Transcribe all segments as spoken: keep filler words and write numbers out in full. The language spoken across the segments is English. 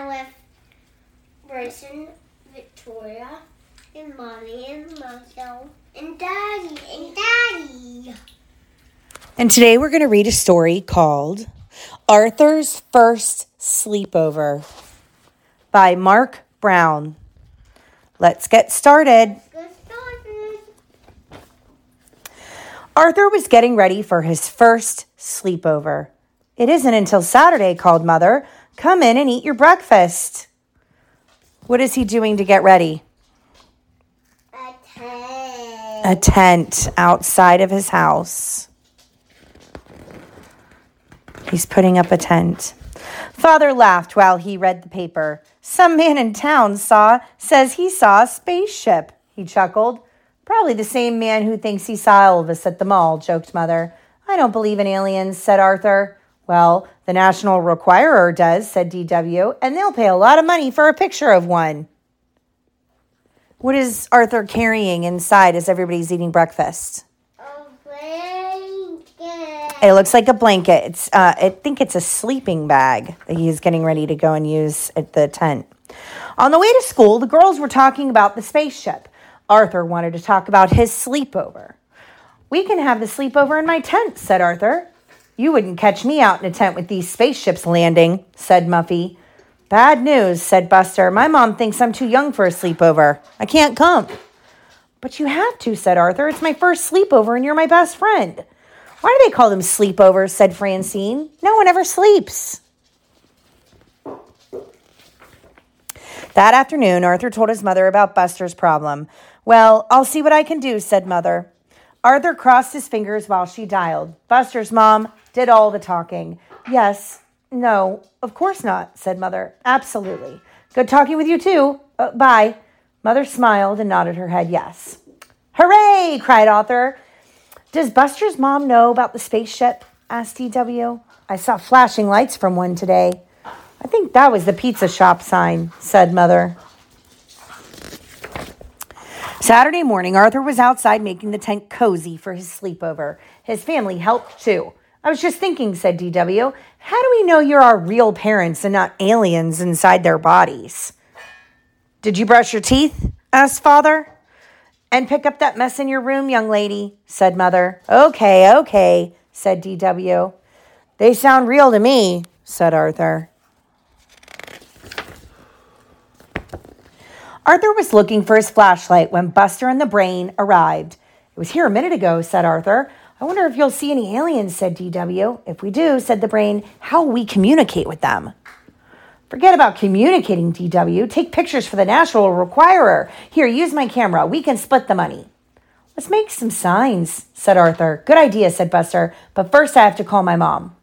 now with Bryson, Victoria, and Mommy, and Marcel, and Daddy, and Daddy. And today we're going to read a story called Arthur's First Sleepover by Mark Brown. Let's get started. Let's get started. Arthur was getting ready for his first sleepover. It isn't until Saturday, called Mother. Come in and eat your breakfast. What is he doing to get ready? A tent. A tent outside of his house. He's putting up a tent. Father laughed while he read the paper. Some man in town saw, says he saw a spaceship. He chuckled. Probably the same man who thinks he saw Elvis at the mall, joked Mother. I don't believe in aliens, said Arthur. Well, the National Requirer does, said D W, and they'll pay a lot of money for a picture of one. What is Arthur carrying inside as everybody's eating breakfast? A blanket. It looks like a blanket. It's, uh, I think it's a sleeping bag that he's getting ready to go and use at the tent. On the way to school, the girls were talking about the spaceship. Arthur wanted to talk about his sleepover. We can have the sleepover in my tent, said Arthur. You wouldn't catch me out in a tent with these spaceships landing, said Muffy. Bad news, said Buster. My mom thinks I'm too young for a sleepover. I can't come. But you have to, said Arthur. It's my first sleepover and you're my best friend. Why do they call them sleepovers, said Francine. No one ever sleeps. That afternoon, Arthur told his mother about Buster's problem. Well, I'll see what I can do, said Mother. Arthur crossed his fingers while she dialed. Buster's mom did all the talking. Yes, no, of course not, said Mother. Absolutely. Good talking with you too. Uh, bye. Mother smiled and nodded her head yes. Hooray, cried Arthur. Does Buster's mom know about the spaceship? Asked D W. I saw flashing lights from one today. I think that was the pizza shop sign, said Mother. Saturday morning, Arthur was outside making the tent cozy for his sleepover. His family helped too. I was just thinking, said D W, how do we know you're our real parents and not aliens inside their bodies? Did you brush your teeth? Asked Father. And pick up that mess in your room, young lady, said Mother. Okay, okay, said D W. They sound real to me, said Arthur. Arthur was looking for his flashlight when Buster and the Brain arrived. It was here a minute ago, said Arthur. I wonder if you'll see any aliens, said D W. If we do, said the Brain, how will we communicate with them? Forget about communicating, D W. Take pictures for the National Requirer. Here, use my camera. We can split the money. Let's make some signs, said Arthur. Good idea, said Buster. But first I have to call my mom.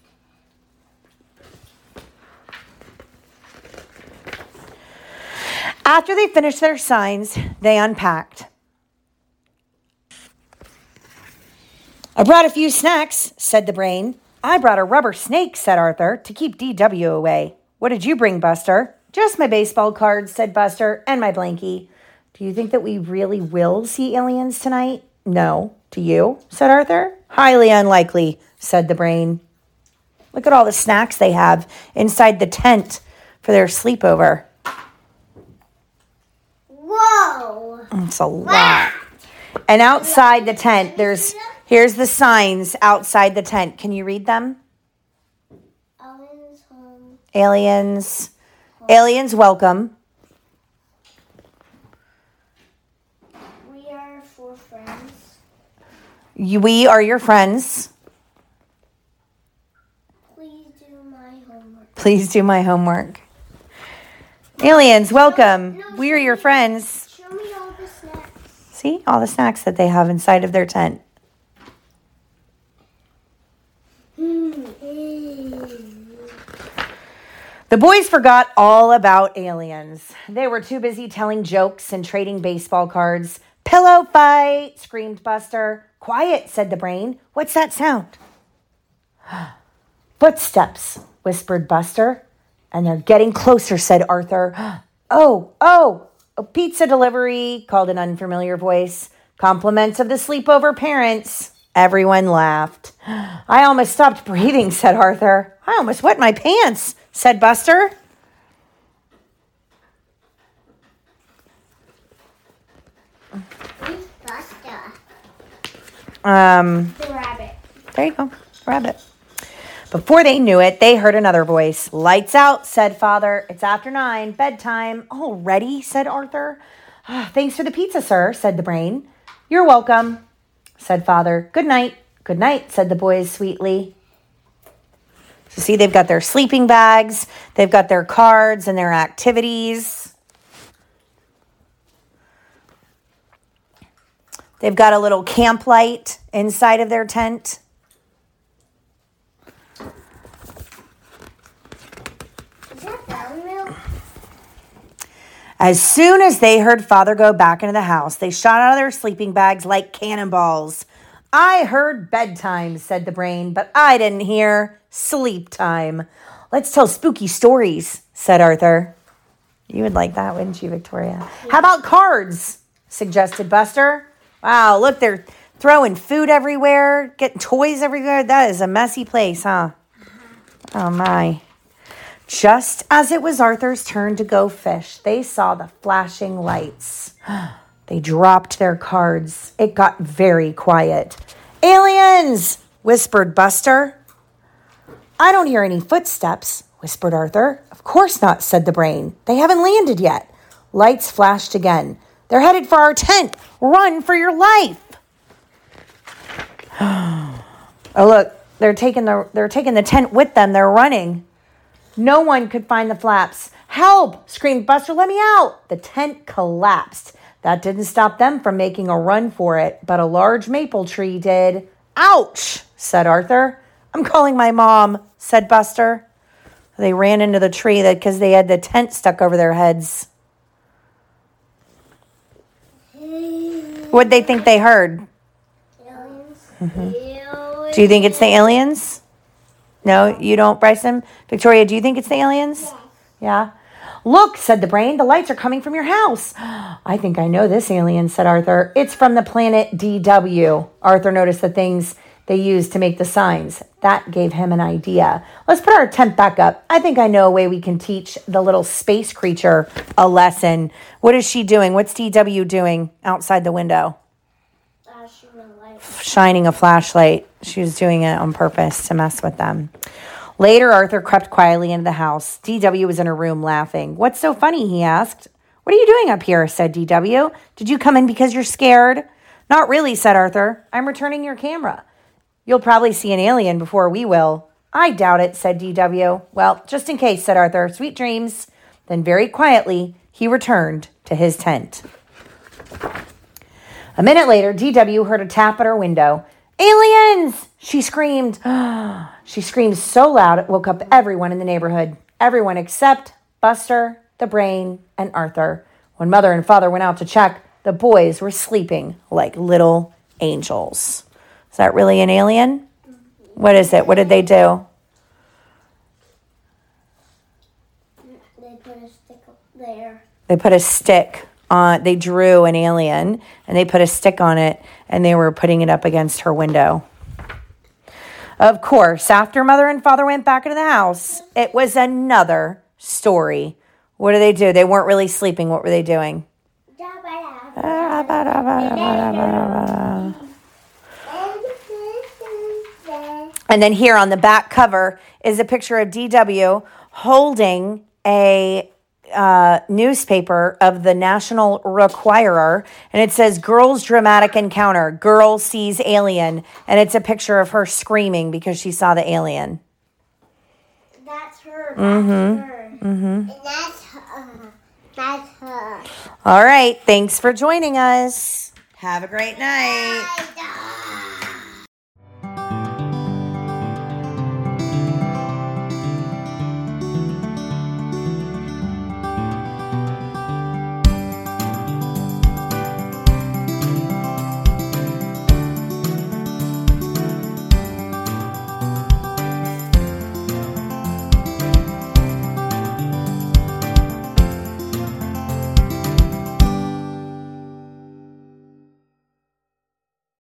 After they finished their signs, they unpacked. I brought a few snacks, said the Brain. I brought a rubber snake, said Arthur, to keep D W away. What did you bring, Buster? Just my baseball cards, said Buster, and my blankie. Do you think that we really will see aliens tonight? No. Do you? Said Arthur. Highly unlikely, said the Brain. Look at all the snacks they have inside the tent for their sleepover. Whoa! It's a lot. And outside the tent, there's, here's the signs outside the tent. Can you read them? Aliens home. Aliens. Aliens welcome. We are four friends. You, we are your friends. Please do my homework. Please do my homework. Aliens, welcome. No, no, We are your friends. Show me all the snacks. See all the snacks that they have inside of their tent. The boys forgot all about aliens. They were too busy telling jokes and trading baseball cards. Pillow fight, screamed Buster. Quiet, said the Brain. What's that sound? Footsteps, whispered Buster. And they're getting closer, said Arthur. Oh, oh, a pizza delivery, called an unfamiliar voice. Compliments of the sleepover parents. Everyone laughed. I almost stopped breathing, said Arthur. I almost wet my pants, said Buster. Um, The rabbit. there you go, rabbit. Before they knew it, they heard another voice. Lights out, said Father. It's after nine, bedtime. Already, said Arthur. "Ah, thanks for the pizza, sir, said the brain. You're welcome, said Father. Good night. Good night, said the boys sweetly. So see, they've got their sleeping bags. They've got their cards and their activities. They've got a little camp light inside of their tent. Is that buttermilk? As soon as they heard Father go back into the house, they shot out of their sleeping bags like cannonballs. I heard bedtime, said the brain, but I didn't hear sleep time. Let's tell spooky stories, said Arthur. You would like that, wouldn't you, Victoria? How about cards, suggested Buster. Wow, look, they're throwing food everywhere, getting toys everywhere. That is a messy place, huh? Oh, my. Just as it was Arthur's turn to go fish, they saw the flashing lights. They dropped their cards. It got very quiet. Aliens, whispered Buster. I don't hear any footsteps, whispered Arthur. Of course not, said the brain. They haven't landed yet. Lights flashed again. They're headed for our tent. Run for your life. Oh, look, they're taking the they're taking the tent with them. They're running. No one could find the flaps. Help, screamed Buster, let me out. The tent collapsed. That didn't stop them from making a run for it, but a large maple tree did. Ouch, said Arthur. I'm calling my mom, said Buster. They ran into the tree because they had the tent stuck over their heads. What'd they think they heard? Aliens. Mm-hmm. Do you think it's the aliens? No, you don't, Bryson? Victoria, do you think it's the aliens? Yes. Yeah. Look, said the brain, the lights are coming from your house. I think I know this alien, said Arthur. It's from the planet D W. Arthur noticed the things they used to make the signs. That gave him an idea. Let's put our tent back up. I think I know a way we can teach the little space creature a lesson. What is she doing? What's D W doing outside the window? Flashing a light. Shining a flashlight. She was doing it on purpose to mess with them. Later, Arthur crept quietly into the house. D W was in her room laughing. What's so funny, he asked. What are you doing up here, said D W. Did you come in because you're scared? Not really, said Arthur. I'm returning your camera. You'll probably see an alien before we will. I doubt it, said D W. Well, just in case, said Arthur. Sweet dreams. Then very quietly, he returned to his tent. A minute later, D W heard a tap at her window. Aliens! She screamed. She screamed so loud it woke up everyone in the neighborhood. Everyone except Buster, the brain, and Arthur. When Mother and Father went out to check, the boys were sleeping like little angels. Is that really an alien? What is it? What did they do? They put a stick there. They put a stick on, they drew an alien, and they put a stick on it, and they were putting it up against her window. Of course, after Mother and Father went back into the house, it was another story. What did they do? They weren't really sleeping. What were they doing? And then here on the back cover is a picture of D W holding a uh, newspaper of the National Requirer. And it says, Girls Dramatic Encounter. Girl sees alien. And it's a picture of her screaming because she saw the alien. That's her. That's Mm-hmm. her. Mm-hmm. And that's her. That's her. All right. Thanks for joining us. Have a great night. Bye.